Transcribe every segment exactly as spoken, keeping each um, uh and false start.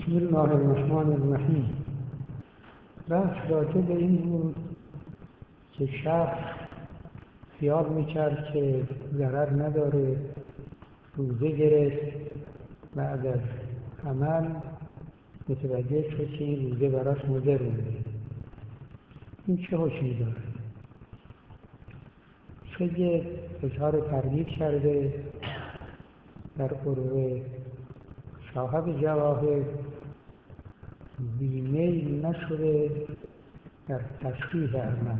بسم الله الرحمن الرحیم. بحث راجع به این بود که شخص خیال میکرد که ضرر نداره، روزه گرفت، بعد از عمل متوجه شد که این روزه براش مضر بوده. این چه حکمی داره؟ سید اظهار تردید کرده در عروه صاحب جواهر بیمیل نشده در تصحیح عمل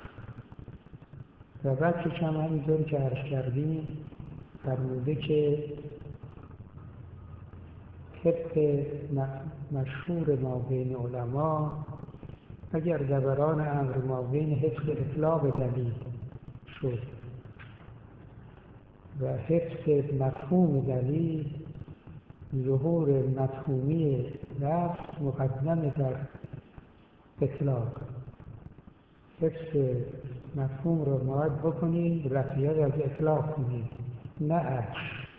و بعد که هم همینطور که عرض کردیم فرموده که طبق مشهور ما بین علما اگر دوران امر ما بین حفظ اطلاق دلیل شد و حفظ مفهوم دلیل، ظهور مفهومی لفظ مقدم در اطلاق. حفظ مفهوم رو مراد بکنید، رفعیت از اطلاق کنید، نه عکس.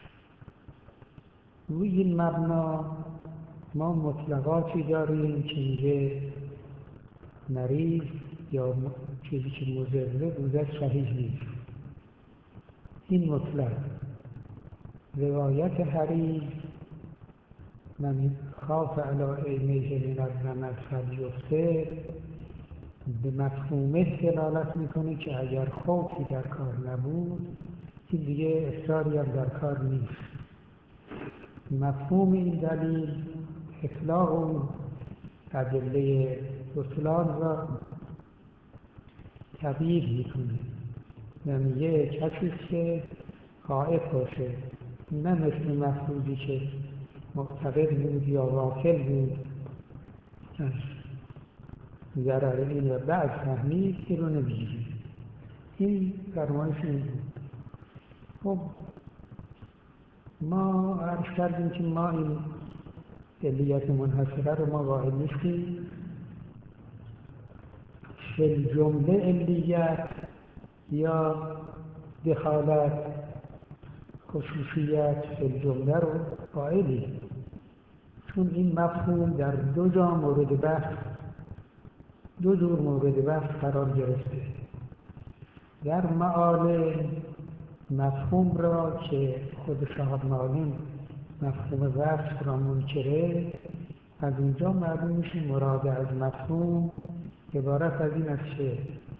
روی این مبنا ما مطلقاتی داریم که میگه مریض یا چیزی که مضره روزش صحیح نیست. این مطلق. روایت حریص من خاف علی عینیه من الرمد فلیفطر به مفهومه دلالت میکنه که اگر خوفی در کار نبود این دیگه افطاری هم در کار نیست. مفهوم این دلیل اطلاق اون ادله بطلان را تبیین میکنه. یعنی یه کسی که غائب باشه، نه مثل مفروضی که معتقد بود یا غافل بود از ضرر این و بعد فهمید که رو نمیگیرید. این فرمایش این بود. خب ما عرض کردیم که ما این علیت منحصره رو ما قائل نیستیم. فی جمله علیت یا دخالت خصوصیت فی جمله رو قائلیم، چون این مفهوم در دو جا مورد بحث دو جور مورد بحث قرار گرفته. در معالم مفهوم را که خود صاحب معالم مفهوم وصف را منکره، از اونجا معلوم میشه مراد از مفهوم عبارت از این است که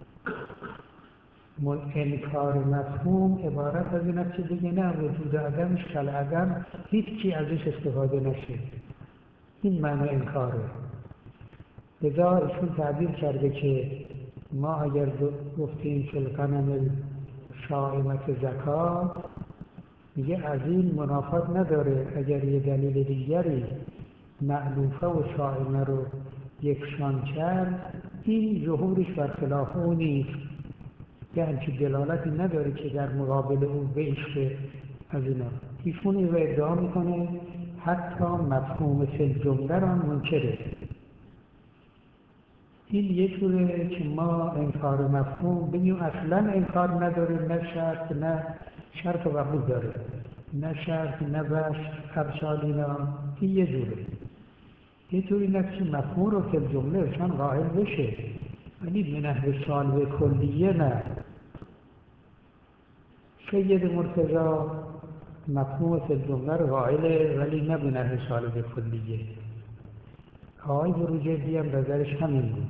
انکار مفهوم عبارت از این است که دیگه نه وجود عدمش کل عدم هیچی ازش استفاده نشه. این معنی انکاره. لذا ایشون تعبیر کرده که ما اگر گفتیم فی الغنم صائمة زکات، میگه از این منافات نداره اگر یه دلیل دیگری مألوفه و صائمه رو یکسان کرد، این ظهورش برخلاف اون نیست. یعنی که دلالتی نداره که در مقابل اون به عشق از اینا. ایشون این رو ادعا میکنه حتی مفهوم فی الجمله را منکره. این یه جوره که ما انکار مفهوم بگیم اصلا انکار نداره، نه شرط نه شرط قبول داره، نه شرط نه بس ارشال اینا. این یه جوره. یه جوری نه که مفهوم رو فی الجمله چون قائل بشه، ولی منحو سالب کلیه نه. سید مرتضی مفهوم فی الجمله رو قائله ولی نه منحو سالب کلیه. آقای بروجردی هم نظرش همین بود.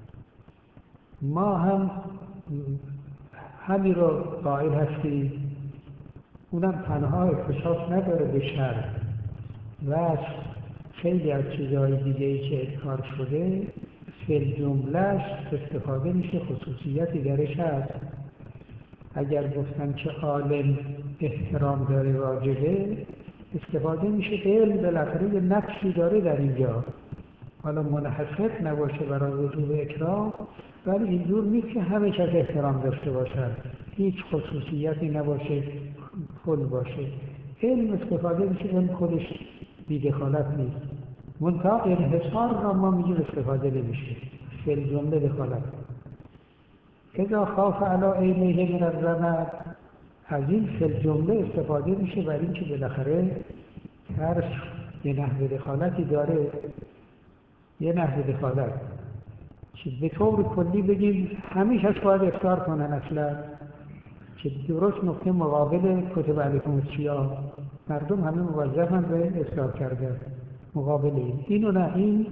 ما هم همین رو قائل هستیم. اونم تنها اختصاص نداره به شرط و خیلی از چیزهای دیگه‌ای که اذکار شده فی الجمله‌اش استفاده میشه، خصوصیتی درش هست. اگر گفتن که عالم احترام داره واجبه، استفاده میشه علم بالاخره یه نقشی داره در اینجا، حالا منحصر نباشه برای وجوب اکرام، ولی اینجور نیست که همه کس احترام داشته باشن، هیچ خصوصیتی نباشه، کل باشه. علم استفاده میشه، علم خودش بی‌دخالت نیست. منتها انحصار را ما میگیم استفاده نمیشه، فی الجمله دخالت. اذا خاف علی عینیه من الرمد، از این فی الجمله استفاده میشه برای اینکه بالاخره ترس یه نحوه دخالتی داره، یه نحوه دخالت که به طور کلی بگیم همیشه باید افطار کنن اصلا، که درست نقطه مقابل کتب علیکم السیام، مردم همه موظفن به افطار کردن مقابل این. اینو نه، این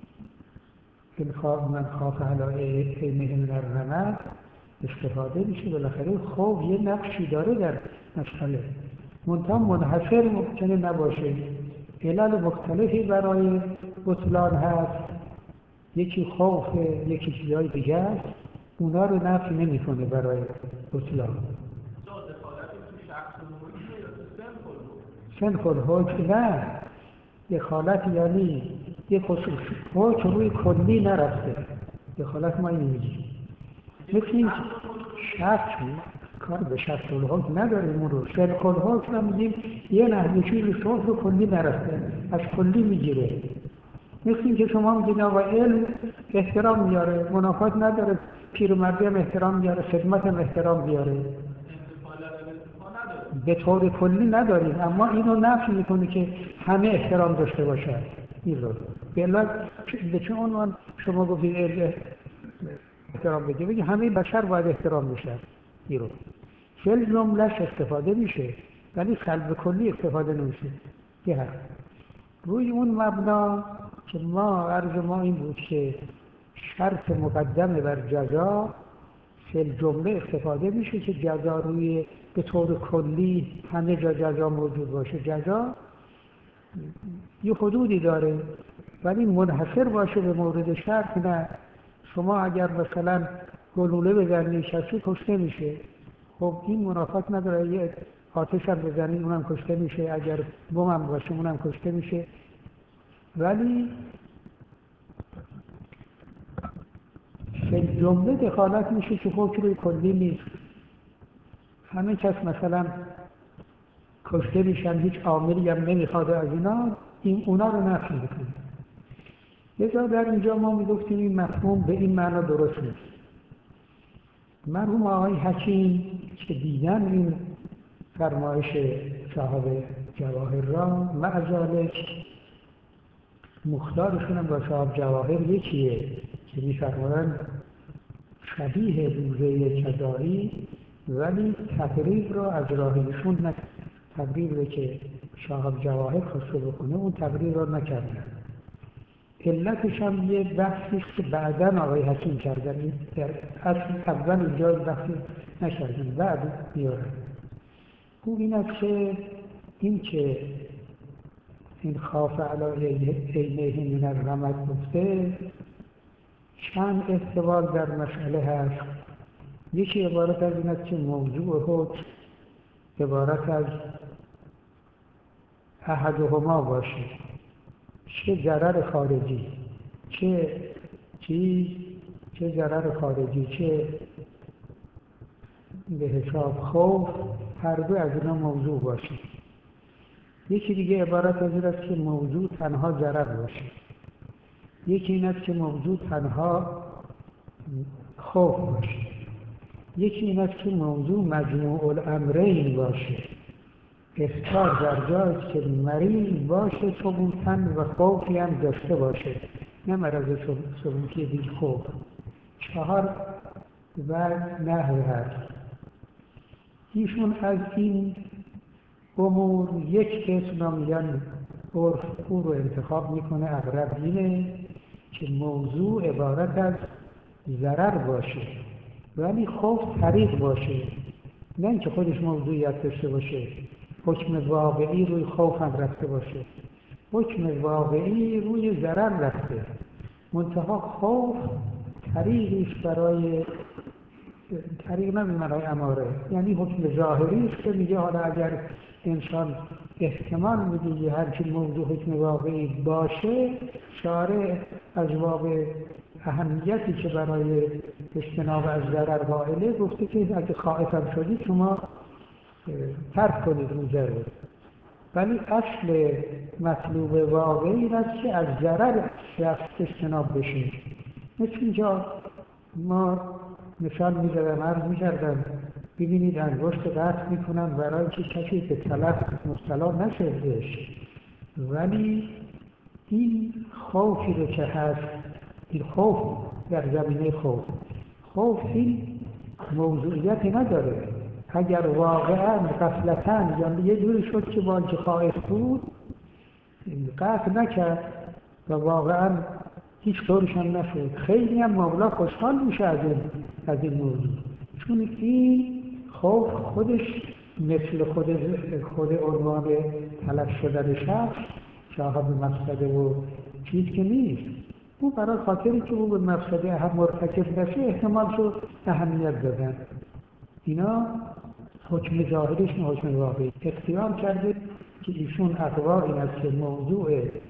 من خاف علی عینه من الرمد استفاده میشه. بالاخره خوف یه نقشی داره در مسئله، منتها منحصر ممکنه نباشه، علل مختلفی برای بطلان هست، یکی خوفه، یکی چیزای دیگه است، اونا رو نفی نمیکنه برای بطلان. سنخ الحکم نه، دخالت یعنی یه خصوص حکم روی کلی نرفته، دخالت ما این میگیم. مثل این شرط کار به شرط الحکم نداریم، اون رو سنخ الحکم هم میگیم یه نحوشی رو صحب رو کلی نرفته، از کلی میگیره. مثل این که شما میگید آقا علم احترام میاره، منافات نداره، پیرمردی هم احترام میاره، خدمت هم احترام بیاره، به طور کلی نداریم، اما اینو نفی میکنه که همه احترام داشته باشن. این رو بلا به چه عنوان شما گفتید علم احترام بگه، بگه همه بشر باید احترام بشن. این رو فعل جملهش استفاده میشه ولی قلب کلی استفاده نمیشه. یه هست روی اون مبنا که ما عرض ما این بود که شرط مقدمه بر جزا، فعل جمله استفاده میشه که جزا روی به طور کلی همه جا جزا موجود باشه. جزا یه حدودی داره ولی منحصر باشه به مورد شرط نه. شما اگر مثلا گلوله بزنی کسی کشته میشه، خب این منافات نداره، یه آتش هم بزنی اونم کشته میشه، اگر بم هم باشه اونم کشته میشه. ولی فعل جمله دخالت میشه که حکم روی کلی نیست. همه کس مثلا کشته میشن، هیچ عاملی هم نمیخواد از اینا، این اونا رو نفی میکنه. لذا در اینجا ما میگفتیم این مفهوم به این معنا درست نیست. مرحوم آقای حکیم که دیدن این فرمایش صاحب جواهر را، مع ذالک مختارشون هم با صاحب جواهر یکیه که میفرمایند شبیه روزه کدایی، ولی تقریب را از راه ایشون نکرد. تقریب که صاحب جواهر خواسته بکنه اون تقریب را نکردن. علتش هم یه بحثی است که بعداً آقای حکیم کردن، در اصل اول اینجا بحثی نکردن، بعد میارن. او این است که این که این خاف علی عینه من الرمد گفته چند احتمال در مسئله هست. یکی عبارت از این است که موضوع حکم عبارت از احدهما باشه، چه ضرر خارجی چه چیز، چه ضرر خارجی چه به حساب خوف، هر دو از اینا موضوع باشه. یکی دیگه عبارت از این است که موضوع تنها ضرر باشه. یکی این است که موضوع تنها خوف باشه. یکی این است که موضوع مجموع الامرین باشه، افطار در جایی که مریض باشه ثبوتاً و خوفی هم داشته باشه، نه مرض ثبوتی بی خوف. چهار و نحوه هست. ایشون از این امور یک قسم را میگن عرف او رو انتخاب میکنه، اغرب اینه که موضوع عبارت از ضرر باشه ولی خوف طریق باشه، نه اینکه خودش موضوعیت داشته باشه، حکم واقعی روی خوف هم رفته باشه، حکم واقعی روی ضرر رفته، منتها خوف طریقیش برای طریق نه برای اماره، یعنی حکم ظاهری است که میگه حالا اگر انسان احتمال میده یه همچین موضوع حکم واقعی باشه، شارع از باب اهمیتی که برای اجتناب از ضرر قائله گفته که اگه خائف هم شدید شما ترک کنید اون ضرر. ولی اصل مطلوب واقعی این است که از ضرر اجتناب بشیم. مثل اینجا ما مثال میزدم، عرض میکردم ببینید انگشت قطع میکنن برای که کسی به تلف مبتلا نشه بهش، ولی این خوفی رو که هست، این خوف در زمینه خوف خوف این موضوعیتی نداره. اگر واقعا غفلتاً یا یه جوری شد که با اینکه خائف بود قطع نکرد و واقعا هیچ طورش هم نشد، خیلی هم مولا خوشحال میشه از این از این موضوع، چون این خوف خودش مثل خود خود عنوان تلف شدن شخص صاحب مفسده و چیز که نیست. او برای خاطری که او به مفسده هم مرتکب نشه احتمال شد اهمیت دادن. اینا حکم ظاهریش نه حکم واقعی. اختیار کرده که ایشون اقوا این است که موضوع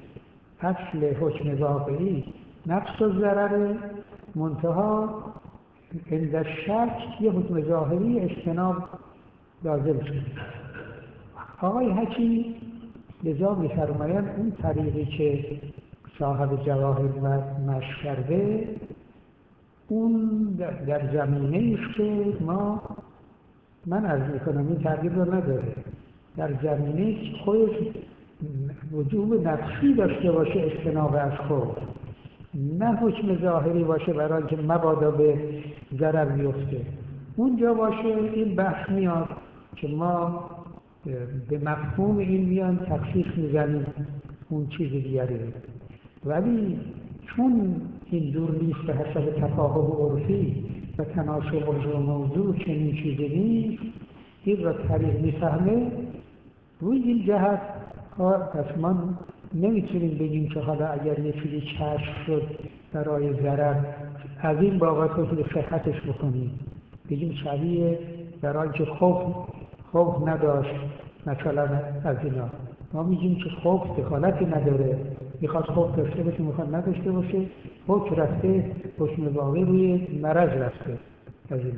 اصل حکم واقعی نفس و ضرر، منتها عند شک یه حکم ظاهری اجتناب لازم شد. آقای حکیم لذا می‌فرمایند اون طریقی که صاحب جواهر مشق کرده اون در زمینه است که ما من عرض میکنم این تغییر رو نداره، در زمینه خودش وجوب نفسی داشته باشه اجتناب از خوف، نه حکم ظاهری باشه برای اینکه مبادا به ضرر بیفته. اونجا باشه این بحث میاد که ما به مفهوم این میان تخصیص میزنیم اون چیز دیگری، ولی چون این دور نیست به حسب تفاهم عرفی و تناسب موضوع موضوع چنین چیزی نیست، این را طریق میفهمه. روی این جهت پس ما نمیتونیم بگیم که حالا اگر یه چیزی کشف شد برای ضرر از این بابت رو به صحتش بکنیم، بگیم شبیه برای که خوف خوف نداشت مثلا از اینا. ما میگیم که خوف دخالتی نداره، میخواد خوف داشته باشه میخواد نداشته باشه، حکم رفته حکم واقعی روی مرض رفته از اینا.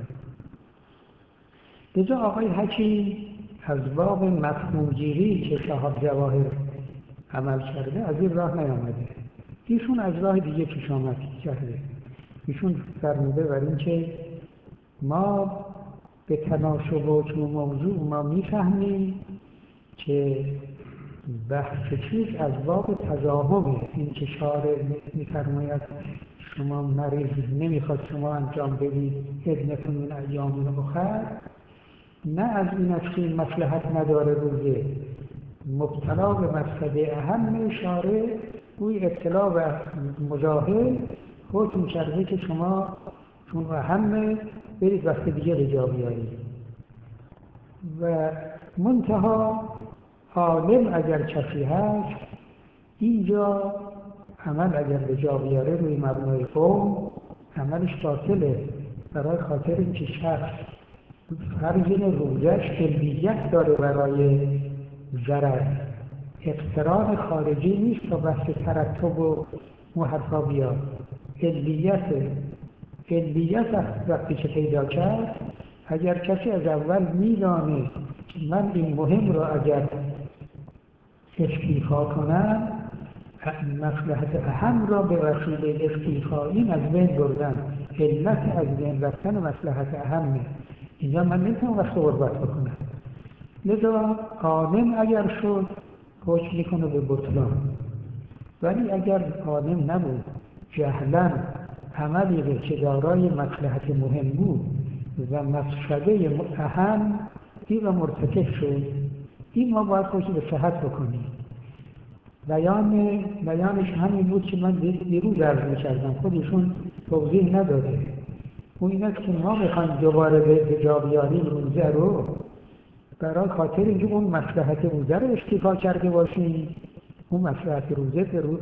لذا آقای حکیم از باب مفهومگیری که صاحب جواهر عمل کرده از این راه نیامده، ایشون از راه دیگه پیش آمد کرده. ایشون فرموده بر این که ما به تناسب و حکم موضوع ما میفهمیم که بحث چیز از باب تضاهمه. این که شارع میفرماید شما مریض نمیخواد شما انجام بدید ابنتون من ایام اخر، نه از این است که این مصلحت نداره روزه، مبتلا به مفسده اهم شارع روی ابتلا و مجاهل حکم کرده که شما چون اهمه برید وقت دیگه به جا بیارید. و منتها عالم اگر کسی هست اینجا عمل اگر به جا بیاره روی مبنای قوم عملش باطله، برای خاطر اینکه شخص فرض روزش علمیت داره برای ضرر، اقتران خارجی نیست تا بحث ترتب و محرفا بیاد. علمیت علمیت وقتی که پیدا کرد، اگر کسی از اول میدانه من این مهم را اگر اختیفا کنم مصلحت اهم را به وسیله اختیفا این از بین بردن، علت از بین رفتن مصلحت اهمه، اینجا من نمیتونم وقت غربت بکنم. لذا عالم اگر شد حکم میکنه به بطلان، ولی اگر عالم نبود جهلا عملی رو که دارای مصلحت مهم بود و مفسده اهم این را مرتکب شد، این ما باید خودش به صحت بکنیم. بیان بیانش همین بود که من دیروز عرض می‌کردم، خودشون توضیح نداده. اون این است که ما میخوایم دوباره به جا بیاریم روزه رو برای خاطر اینکه اون مصلحت روزه رو اشتفا کرده باشیم، اون مصلحت روزه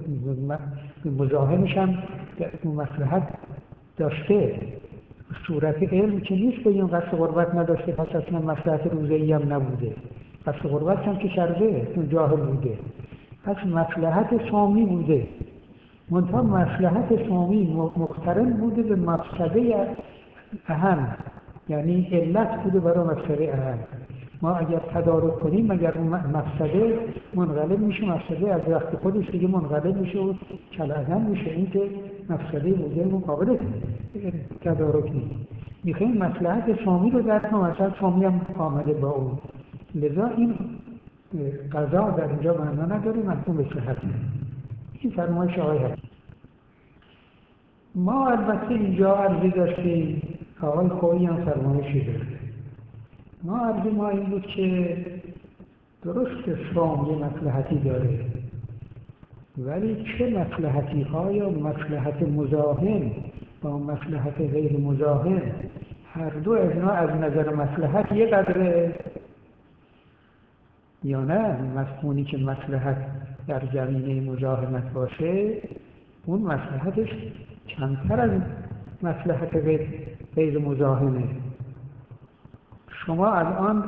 به مزاحمش هم اون مصلحت داشته، صورت علم که نیست به این قصد غربت نداشته پس اصلا مصلحت روزه‌ای هم نبوده، قصد غربت هم که کرده اون جاهل بوده، پس مصلحت سامی بوده، منتها مصلحت سامی مقترن بوده به مفسده اهم، یعنی علت بوده برای مفسده اهم. ما اگر تدارک کنیم اگر اون مفسده منقلب میشه، مفسده از وقت خودش دیگه منقلب میشه و کلاهن میشه، این که مفسده بوده مقابل تدارک نیست. میخوایم مصلحت سامی رو در کنم، مثلا سامی هم آمده با اون، لذا این قضا در اینجا معنا نداره، مفهوم به صحت. این فرمایش آقای حکیم. ما البته اینجا عرضی داشتیم، آقای خویی هم فرمایشی داره. ما عرضی ما این بود که درست شام یه مصلحتی داره، ولی چه مصلحتی ها یا مصلحت مزاحم با مصلحت غیر مزاحم، هر دو اینا از نظر مصلحت یه قدره یا نه؟ مفهومی که مصلحت در زمینه مزاحمت باشه اون مصلحتش کمتر از مصلحت غیر, غیر مزاحمه. شما الان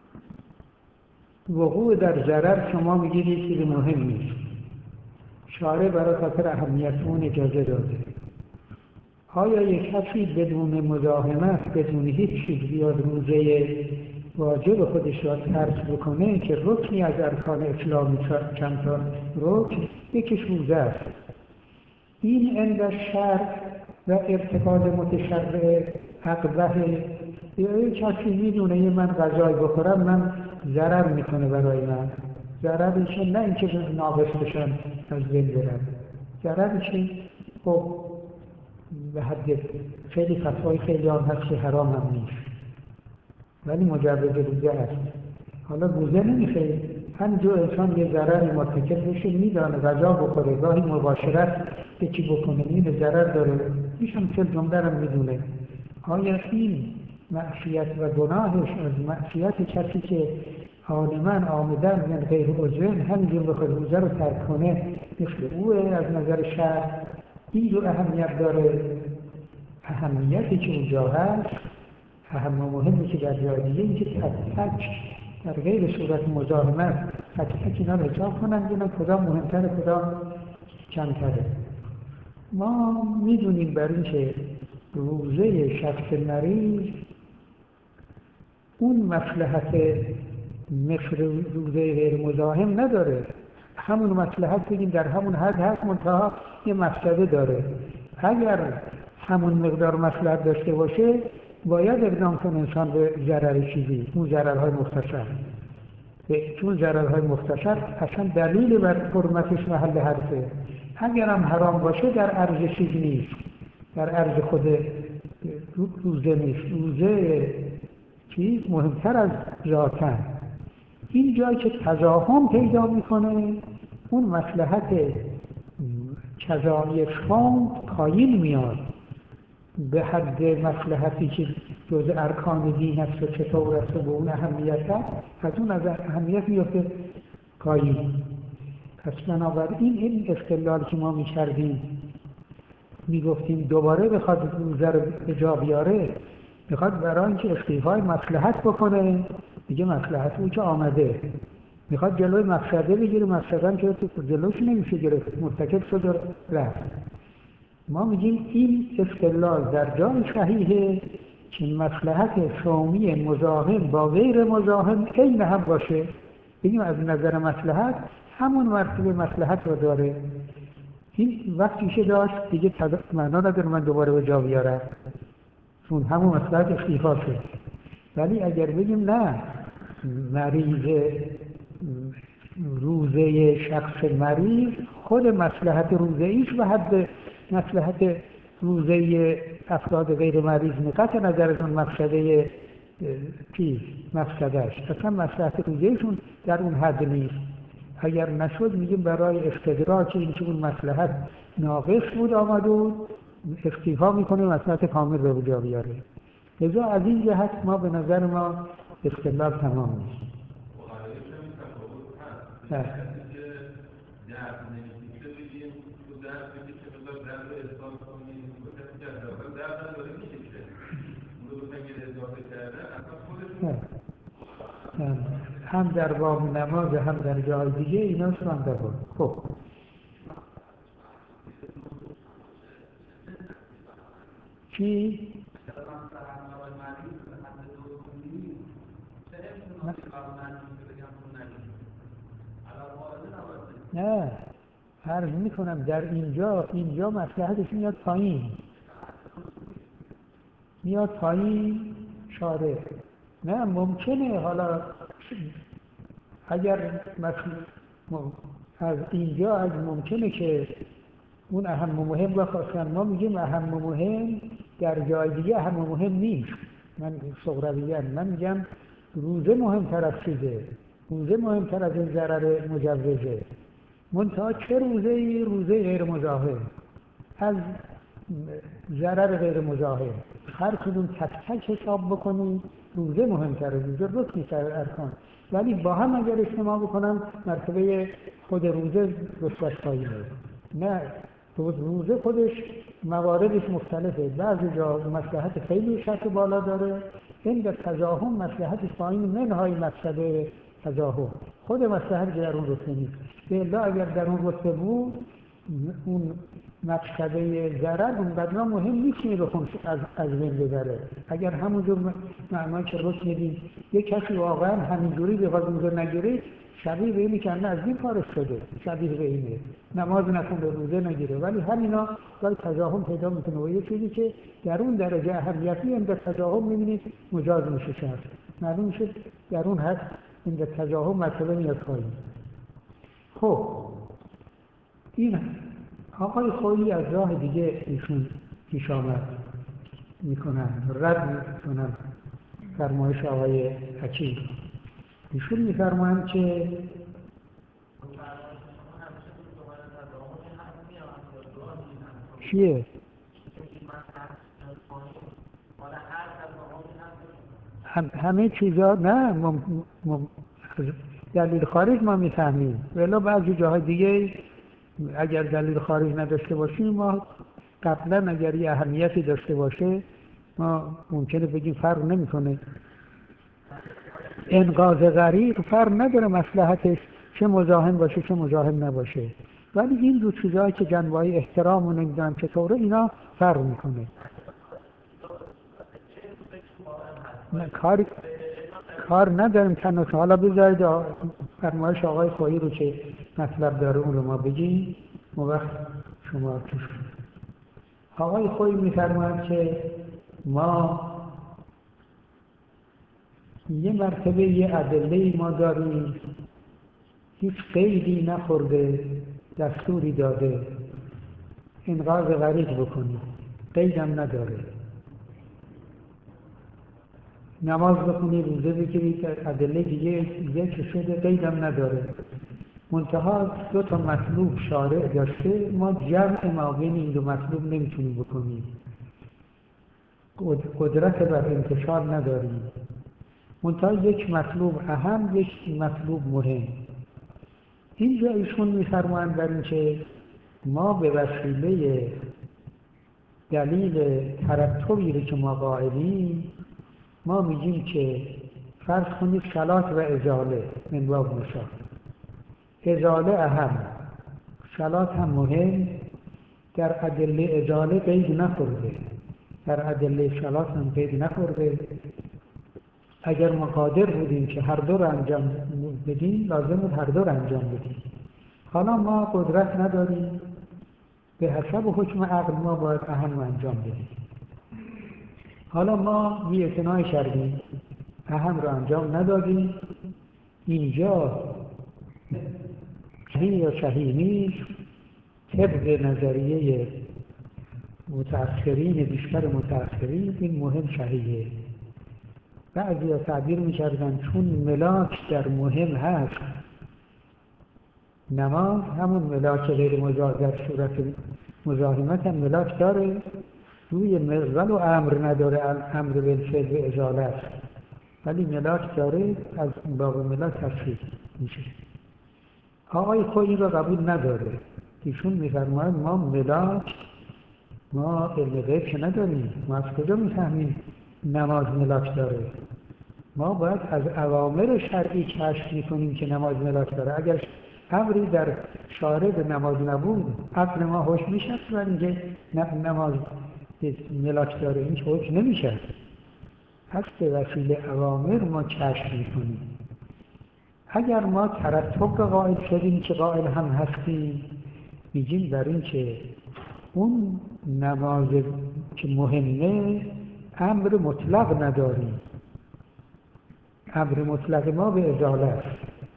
وقوع در ضرر شما میگید یه چیز مهم نیست، شارع برای خاطر اهمیت اون اجازه داده. آیا یک کسی بدون مزاحمت، بدون هیچ چیز بیاد روزه واجب خودش را ترک بکنه که رکنی از ارکان اسلامی چند تا رکن یکیش روزه است، این عند شرع و ارتکاب متشرع عقبه؟ یا کسی میدونه یه من غذای بخورم من ضرر میکنه برای من، ضررشه نه اینکه ناقص بشن از بین برن، ضررشه خب به حد خیلی فتوای خیلی هم هست که حرام هم نیست ولی مجوز روزه هست. حالا روزه نمیخواه، همینجور انسان یه ضرر مرتکب بشه میدانه غذا بخوره، گاهی مباشرت یکی بکنه این ضرر داره، میشم چه جمله رو میدونه. آیا این معصیت و گناهش از معصیت کسی که عالماً آمدن من غیر عذر همینجور بخواد روزه رو ترک کنه مثل اوه؟ از نظر شرع این جو اهمیت داره. اهمیتی که اونجا هست اهم و مهمی که در جای دیگه این که تک تک در غیر صورت مزاحمت تک تک اینا رو حساب کنن ببینن کدام مهمتره کدام کمتره. ما میدونیم بر این که روزه شخص مریض اون مصلحت مثل روزه غیر مزاحم نداره، همون مصلحت بگیم در همون حد هست، منتها یه مفسده داره. اگر همون مقدار مصلحت داشته باشه باید اقدام کنه انسان به ضرر چیزی، اون ضررهای مختصر، چون ضررهای مختصر اصلا دلیل بر حرمتش محل حرفه. اگر هم حرام باشه در عرض چیز نیست، در عرض خود روزه نیست، روزه چیز مهمتر از ذاتن. این جایی که تزاحم پیدا میکنه اون مصلحت کذایی شام پایین میاد به حد مصلحتی که جز ارکان دین است و چطور است و به اون اهمیت هست، از اون از اهمیت میفته پایین. پس بنابراین این استدلال که ما میکردیم میگفتیم دوباره بخواد روزه رو به جا بیاره، میخواد برای اینکه استیفای مصلحت بکنه، دیگه مصلحت او که آمده، میخواد جلوی مفسده بگیره، مفسده هم که جلوش نمیشه گرفت، مرتکب شد و رفت. ما میگیم این استدلال در جای صحیحه که مصلحت شامی مزاحم با غیر مزاحم عین هم باشه، بگیم از نظر مصلحت همون مرتبه مصلحت رو داره. این وقتی که داشت دیگه معنا نداره من دوباره به جا بیارم، چون همون مصلحت استیفا شد. ولی اگر بگیم نه، مریض روزه شخص مریض خود مصلحت روزه ایش و حد مصلحت روزه افراد غیر مریض نقطع نظرتون مفسده چیز مفسدهش، اصلا مصلحت روزه ایشون در اون حد نیست. اگر نشد میگیم برای استدراک این که اون مصلحت ناقص بود آمد و استیفا میکنه مصلحت کامل رو به جا بیاره. لذا از این جهت ما به نظر ما استدلال تمام نیست. نه هم در باب نماز هم در جای دیگه اینا شمانده بود. خب چی؟ نه عرض میکنم در اینجا اینجا مصلحتش میاد پایین، میاد پایین شارع. نه ممکنه حالا اگر مثلا از اینجا از ممکنه که اون اهم و مهم را خواستن، ما میگیم اهم و مهم در جای دیگه اهم و مهم نیست. من صغرویان من میگم روزه مهمتر از چیزه، روزه مهمتر از این ضرر مجوزه. منتها چه روزه ای؟ روزه غیر مزاحم، از ضرر غیر مزاحم هر کدوم تک تک حساب بکنید روزه مهمتره، روزه رکنی تر ارکان، ولی با هم اگر اجتماع بکنم مرتبه خود روزه رتبه‌اش پایینه. نه، روزه خودش مواردش مختلفه، بعضی جا مصلحت خیلی شرط بالا داره، این در تزاحم مصلحتش پایین، منهای مقصد تزاحم خود مصلحت در اون رتبه نیست. بلا اگر در اون رتبه بود اون مقصده ضرر اونقدر مهم نیست که بخون از از بین ببره. اگر همونجور معنی که رکن دید یک کسی واقعا همینجوری بخواد اونجا نگیره، شبیه به اینه که از این فارغ شده، شبیه به اینه نماز نخونده، روزه نگیره، ولی همینا ولی تزاحم پیدا میکنه و یه چیزی که در اون درجه اهمیتی هم در تزاحم میبینید مجاز میشه شد، معلوم میشه در اون حد این در تزاحم مرتبه میاد پایین. خب این آقای خویی از راه دیگه ایشون پیش آمد میکنن، رد میکنن فرمایش آقای حکیم. ایشون میفرمایند که چیه؟ هم همه چیزا نه مم... مم... دلیل خارج ما میفهمیم، ولی بعضی جاهای دیگه اگر دلیل خارج نداشته باشیم ما قبلا اگر یه اهمیتی داشته باشه ما ممکنه بگیم فرق نمیکنه. انقاذ غریق فرق نداره مصلحتش چه مزاحم باشه چه مزاحم نباشه، ولی این دو چیزایی که جنبه‌های احترام و نمیدونم چطوره اینا فرق میکنه. نه کار کار نداریم تنها. حالا بذارید فرمایش آقای خویی رو که مطلب داره اون رو ما بگیم اون وقت شما توش. آقای خویی میفرماید که ما یه مرتبه یه ادله ما داریم، هیچ قیدی نخورده، دستوری داده انقاذ غریق بکنیم، قیدم نداره، نماز بخونی، روزه بگیرید، ادله دیگه یک شده قیدم نداره. منتها دو تا مطلوب شارع داشته، ما جمع ما بین این دو مطلوب نمیتونیم بکنیم، قدرت بر انتشار نداریم. منتها یک مطلوب اهم، یک مطلوب مهم. اینجا ایشون میفرمایند بر این که ما به وسیله دلیل ترتبی رو که ما قائلیم، ما میگیم که فرض کنید صلات و ازاله من باب مثال، ازاله اهم، صلات هم مهم، در ادله ازاله قید نخورده، در ادله صلات هم قید نخورده. اگر ما قادر بودیم که هر دو رو انجام بدیم لازم بود هر دو رو انجام بدیم. حالا ما قدرت نداریم، به حسب حکم عقل ما باید اهم رو انجام بدیم. حالا ما بی‌اعتنایی کردیم، اهم رو انجام ندادیم. اینجا صحیح یا صحیح نیست، طبق نظریه متأخرین، بیشتر متأخرین این مهم صحیحه. بعضی ها تعبیر میکردن چون ملاک در مهم هست، نماز همون ملاک غیر مزاحم در صورت مزاحمت هم ملاک داره، روی مقبل و امر نداره، امر بالفعل به ازاله است، ولی ملاک داره، از باب ملاک تصریح میشه. آقای خویی این را قبول نداره. ایشون میفرماید ما ملاک، ما علم غیب که نداریم، ما از کجا میفهمیم نماز ملاک داره؟ ما باید از اوامر شرعی کشف میکنیم که نماز ملاک داره. اگر امری در شارع نماز نبود عقل ما هوش میشه و اینکه نماز ملاک داره، این هوش نمیشه. پس به وسیله اوامر ما کشف میکنیم. اگر ما ترتب را قائل شدیم که قائل هم هستیم، میگیم در این که اون نماز که مهمه امر مطلق نداریم، امر مطلق ما به ازاله است.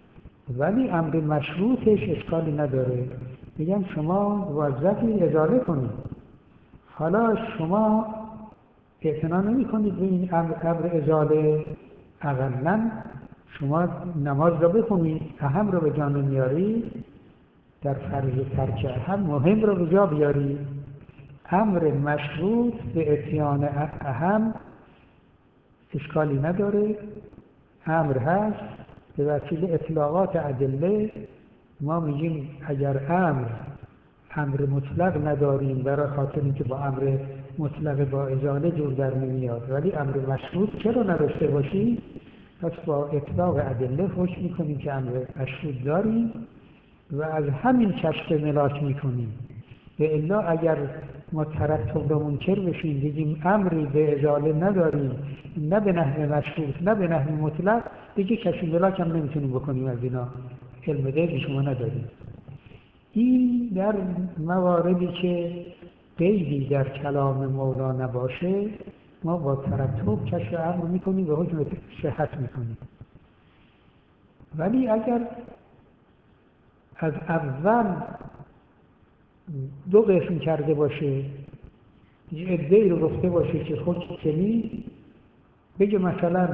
ولی امر مشروطش اشکالی نداره. میگم شما موظفی ازاله کنید. حالا شما اعتنا نمی کنید به این امر, امر ازاله، اقلاً شما نماز را بخونید، اهم را به جا نمیارید، در فرض ترک اهم مهم را به جا بیارید. امر مشروط به اتیان اهم اشکالی نداره، امر هست. به وسیله اطلاقات ادله ما میگیم اگر امر امر مطلق نداریم برای خاطر اینکه با امر مطلق با ازاله جور در نمیاد، ولی امر مشروط چرا نداشته باشیم؟ پس با اطلاق ادله حکم میکنیم که امر مشروط داریم و از همین کشف ملاک میکنیم. به الا اگر ما ترتب را منکر بشیم بگیم امری به ازاله نداریم، نه به نحو مشروط نه به نحو مطلق، دیگه کشف ملاک هم نمیتونیم بکنیم. از اینا علم غیبی شما نداریم. این در مواردی که قیدی در کلام مولا نباشه ما با ترتب کشف امر میکنیم و حکم صحت میکنیم. ولی اگر از اول دو قسم کرده باشه، یه عده‌ای رو گفته باشه که حکم کنی، بگه مثلا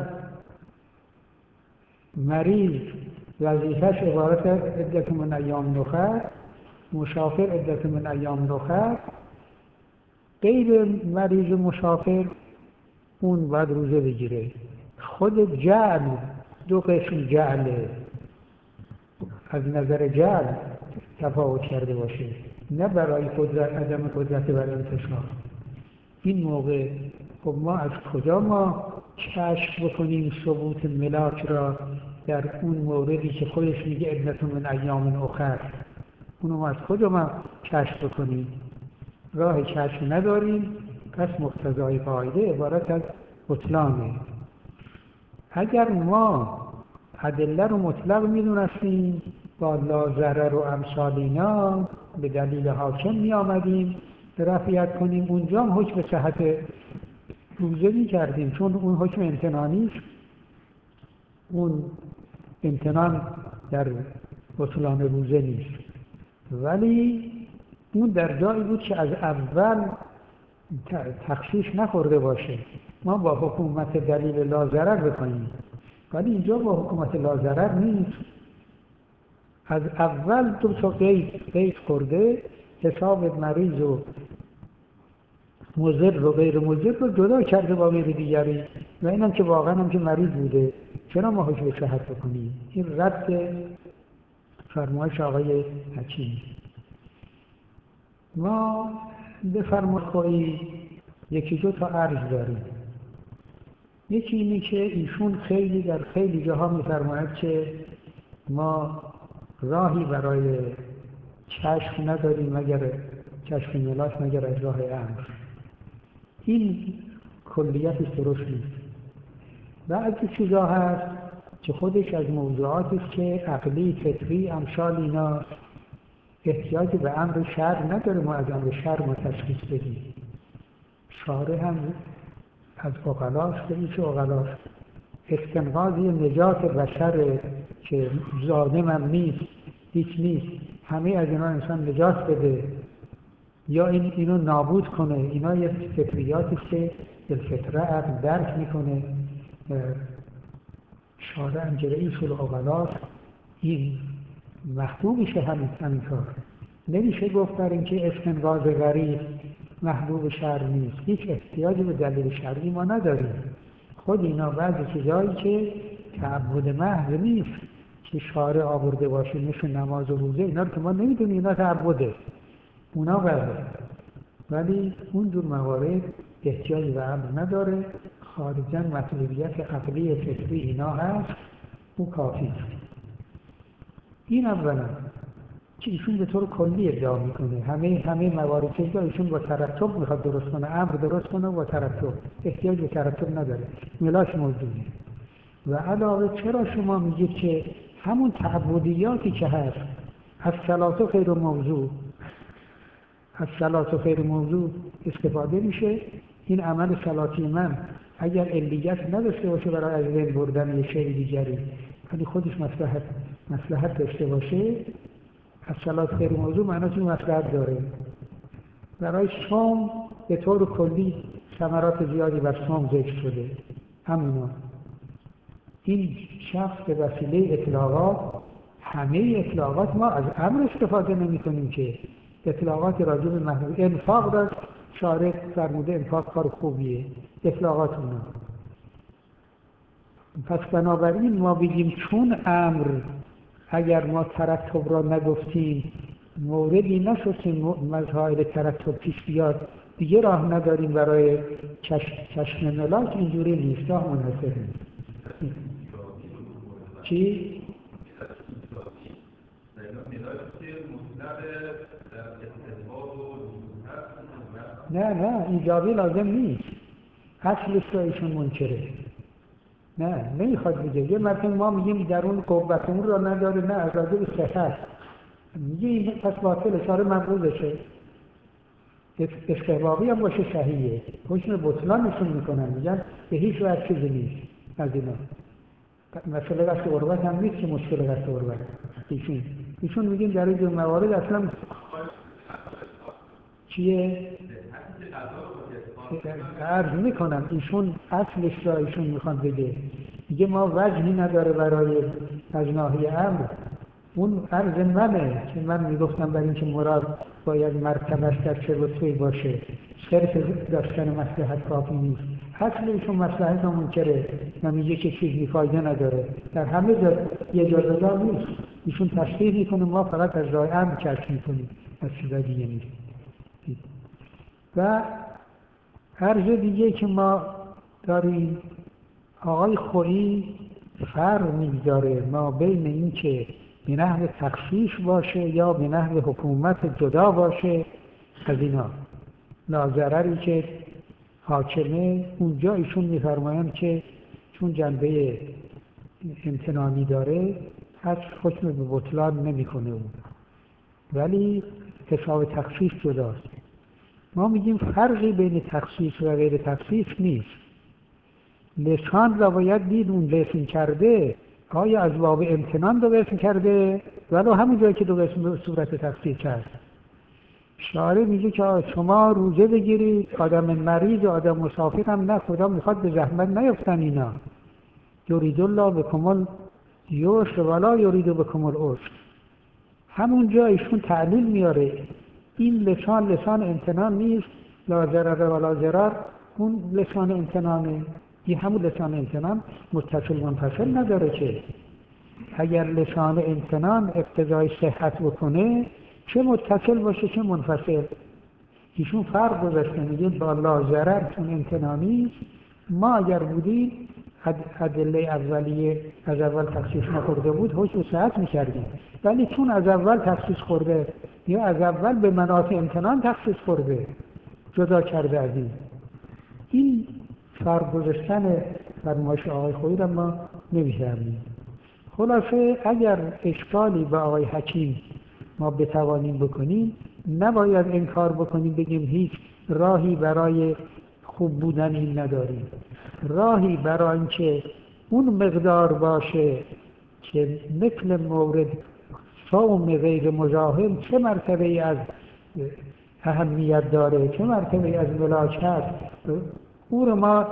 مریض وظیفه‌ش عبارت عدت من ایام نخر، مسافر عدت من ایام نخر، غیر مریض مسافر اون باید روزه بگیره. خود جعل دو قسم جعله، از نظر جعل تفاوت کرده باشه، نه برای قدرت عدم قدرت بر انتشار. این موقع خب ما از کجا ما کشف بکنیم ثبوت ملاک را در اون موردی که خودش میگه عدت من ایام اخر؟ اونو ما از کجا ما کشف بکنیم؟ راه کشف نداریم. پس مقتضای قاعده عبارت از بطلانه. اگر ما ادله رو مطلق میدونستیم با لا ضرر و امثال اینا به دلیل حاکم می آمدیم رفعیت کنیم، اونجا هم حکم صحت روزه می کردیم، چون اون حکم امتنانی است. اون امتنان در بطلان روزه نیست، ولی اون در جایی بود که از اول تخصیص نخورده باشه. ما با حکومت دلیل لا ضرر بکنیم، ولی اینجا با حکومت لا ضرر نیست. از اول دو تا قید قید خورده، حساب مریض و مضر و غیر مضر رو جدا کرده با غیر دیگری، و اینم که واقعا هم که مریض بوده چرا ما حکم صحت بکنیم؟ این رد فرمایش آقای حکیم. ما به فرمایشی یکی دو تا عرض داریم. یکی اینه که ایشون خیلی در خیلی جاها می‌فرماید که ما راهی برای کشف نداریم مگر کشف ملاک مگر از راه امر. این کلیتش درست نیست. بعضی چیزا هست که خودش از موضوعاتی است که عقلی، فطری، امثال اینا احتیاج به امر شرع نداره ما از امر شرع ما تشخیص بدیم. شارع هم از عقلاست به ایش عقلاست. استنقاذی نجات بشر که ظالم هم نیست، هیچ نیست، همه از اینا انسان نجات بده یا این اینو نابود کنه، اینا یه فطریاتی که بالفطره عقل درک میکنه. شارع هم که رئیس العقلاست، این محبوبشه همین همین کار. نمیشه گفت بر این که استنقاذ غریب محبوب شرع نیست. هیچ احتیاجی به دلیل شرعی ما نداریم. خود اینا بعضی چیزایی که تعبد محض نیست که شارع آورده باشه مثل نماز و روزه، اینا رو که ما نمیدونیم اینا تعبده، اونا بله، ولی اون دور موارد احتیاجی به امر نداره. خارجاً مطلوبیت عقلی فطری اینا هست، اون کافی است. این اولا که ایشون به طور کلی ادعا میکنه همه همه موارد که ایشون با ترتب میخواد درست کنه، امر درست کنه و با ترتب، احتیاج به ترتب نداره، ملاک موجوده. و علاوه چرا شما میگید که همون تعبدیاتی که هست از صلات و خیر موضوع از صلات و خیر موضوع استفاده میشه؟ این عمل صلاتی من اگر علیت نداشته باشه برای از ذهن بردن یه شیء دیگری، ولی خودش مصلحت مصلحت داشته باشه، الصلاة خیر موضوع معناش این مصلحت داره. برای صوم به طور کلی ثمرات زیادی بر صوم ذکر شده. همینا این شخص به وسیله اطلاقات، همه اطلاقات ما از امر استفاده نمی کنیم که اطلاقات راجع به محمود انفاق را شارع فرموده انفاق کار خوبیه، اطلاقات اونا. پس بنابراین ما بگیم چون امر اگر ما ترتب را نگفتیم موردی نشد که مسائل ترتب پیش بیاد، دیگه راه نداریم برای چشم ملاک. اینجوری نیست، راه منحصر نیست. چی؟ نه نه ایجابی لازم نیست، اصلش را ایشون منکره. نه نمیخواد بگه. یه مرتبه ما میگیم درون قوتمون را نداره، نه از راجع به صحت میگه این پس باطله، چاره مبروزشه. استحبابی هم باشه صحیحه، حکم بطلان نشون میکنن، میگن به هیچ وجه چیزی نیست از اینا. مسئله قصد غربت هم نیست که مشکل قصد غربت ایشون ایشون میگیم در این موارد اصلا چیه؟ عرض میکنم ایشون اصلش را ایشون میخوان بگه، میگه ما وجهی نداره برای از ناحیه امر. اون عرض منه که من میگفتم برای اینکه مراد باید مرتبش در چه رتبه‌ای باشه، صرف داشتن مصلحت کافی نیست. اصل ایشون مصلحت رو منکره و میگه که چیزی فایده نداره، در همه جا یه جا جدا نیست. ایشون تصحیح میکنه، ما فقط از راه امر کشف میکنیم، از چیزا دیگه نیست. و عرض دیگه که ما داریم، آقای خویی فرق می‌ذاره ما بین این که به نحو تخصیص باشه یا به نحو حکومت جدا باشه از اینا. ناضرری که حاکمه اونجا ایشون می‌فرمایند که چون جنبه امتنانی داره از حکم به بطلان نمی‌کنه اون، ولی حساب تخصیص جداست. ما میگیم فرقی بین تخصیص و غیر تخصیص نیست. لسان را باید دید اون لسان کرده آیا از باب امتنان دو قسم کرده ولو همون جایی که دو قسم به صورت تخصیص کرد. شارع میگه که شما روزه بگیرید، آدم مریض و آدم مسافر هم نه، خدا میخواد به زحمت نیفتن اینا. یرید الله بکم الیسر ولا یرید بکم العسر. همون جا ایشون تعلیل میاره این لسان لسان امتنان نیست، لا ضرر ولا ضرر اون لسان امتنانه. این همون لسان امتنان متصل منفصل نداره که اگر لسان امتنان اقتضای صحت بکنه چه متصل باشه چه منفصل. ایشون فرق گذاشته میگه با لا ضرر چون امتنانی ما اگر بودیم ادله اولیه از اول تخصیص نخورده بود حکم صحت میکردیم، ولی چون از اول تخصیص خورده یا از اول به منافع امتنان تخصیص خورده جدا کرده از این. این فرق گذاشتن فرمایش آقای خویی را ما نمی‌فهمیم. خلاصه اگر اشکالی به آقای حکیم ما بتوانیم بکنیم نباید انکار بکنیم بگیم هیچ راهی برای خوب بودن این نداریم. راهی برای اینکه اون مقدار باشه که مثل مورد صوم غیر مزاحم چه مرتبه ای از اهمیت داره چه مرتبه ای از ملاک هست، او رو ما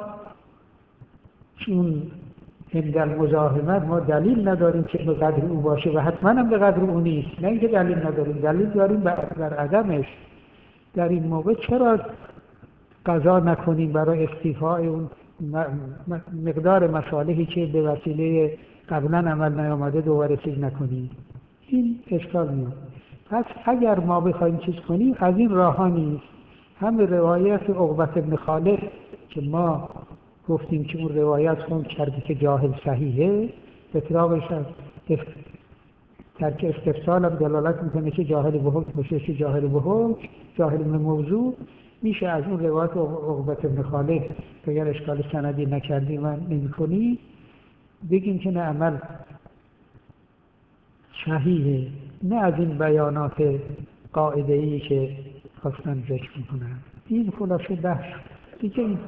چون اندل مزاحمت ما دلیل نداریم که به قدر او باشه و حتما هم به قدر او نیست. نه اینکه دلیل نداریم، دلیل داریم بر عدمش. در این موقع چرا قضا نکنیم برای استیفاء اون مقدار مصالحی که به وسیله قبلا عمل نیامده دوباره چیز نکنیم؟ این اشکال میاد. پس اگر ما بخوایم چیز کنیم از این راه نیست. هم روایت عقبة بن خالد که ما گفتیم که اون روایت خون کرده که جاهل صحیحه، اطلاقش ترک استفسال هم دلالت میکنه که جاهل به حکم باشه که جاهل به حکم، جاهل به موضوع. میشه از اون روایت عقبة بن خالد اگر اشکال سندی نکردیم و نمی کنی بگیم که نه عمل صحیحه، نه از این بیانات قاعده‌ای که خواستن ذکر میکنن. این خلاصه بحث دیگه. این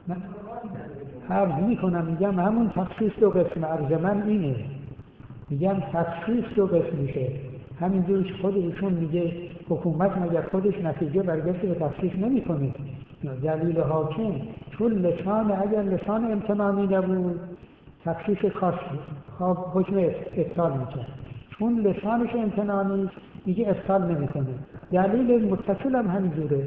من عرض میکنم میگم همون تخصیص دو قسم، عرض من اینه، میگم تخصیص دو قسم میشه. همینجورش خود ایشون میگه حکومت مگر خودش نتیجه برگشت به تخصیص نمیکنه. دلیل حاکم چون لسان، اگر لسان امتنانی نبود تخصیص خاص حکم ابطال میکنه، چون لسانش امتنانی میگه ابطال نمیکنه. دلیل متصل هم همینجوره.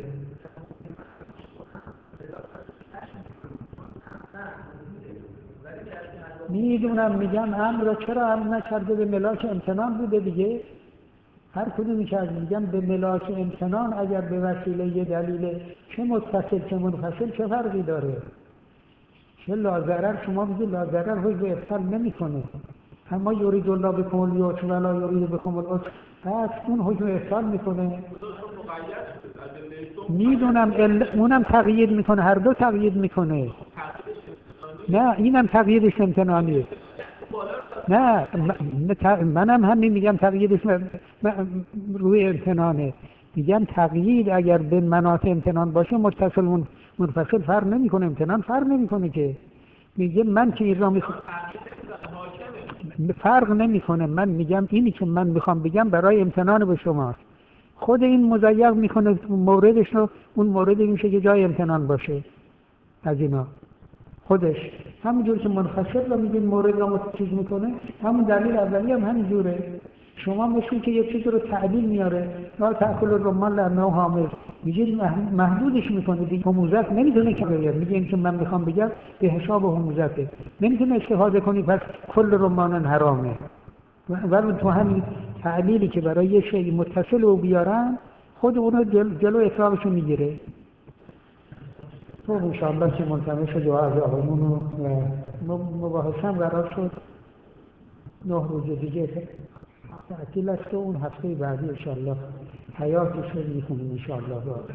میدونم، میگم امر را چرا امر نکرده؟ به ملاک امتنان بوده دیگه. هر کدومی که از میگم به ملاک امتنان اگر به وسیله یه دلیل چه متصل چه منفصل چه فرقی داره؟ چه لازرر شما میگه لازرر حکم ابطال نمیکنه، اما یرید الله بکم الیسر ولا یرید بکم العسر، پس اون حکم ابطال میکنه. میدونم اونم تقیید میکنه، هر دو تقیید میکنه. نه اینم تقییدش امتنانیه. نه منم همین میگم تقییدش روی امتنانه. میگم تقیید اگر به مناط امتنان باشه متصل منفصل فرق نمیکنه، امتنان فرق نمیکنه که. میگه من که این را میخوام فرق نمیکنه، من میگم اینی که من میخوام بگم برای امتنان به شما، خود این مضیق میکنه موردش رو، اون مورد میشه که جای امتنان باشه از اینا خودش. همونجور که منفصل رو میگین مورد رو متچیز میکنه، همون دلیل اولی هم همینجوره. شما مثل که یک چیز رو تعلیل میاره، لا تأکل الرمان لأنه حامض، میگید محدودش میکنه دیگه. هموزت نمیتونه که بگه، میگه این که من میخوام بگم به حساب هموزته، نمیتونه استفاده کنی پس کل رمان حرامه. ولی تو همین تعلیلی که برای یه شیء متصل رو بیارن، خود اونو جل جلو اطلاقشو میگیره. تو انشاءالله که ملتمس دعا از آقایمون و مباحثه هم قرار شد نه روز دیگه تعطیل است و اون هفته بعدی انشاءالله حیاتش رو میکنیم انشاءالله.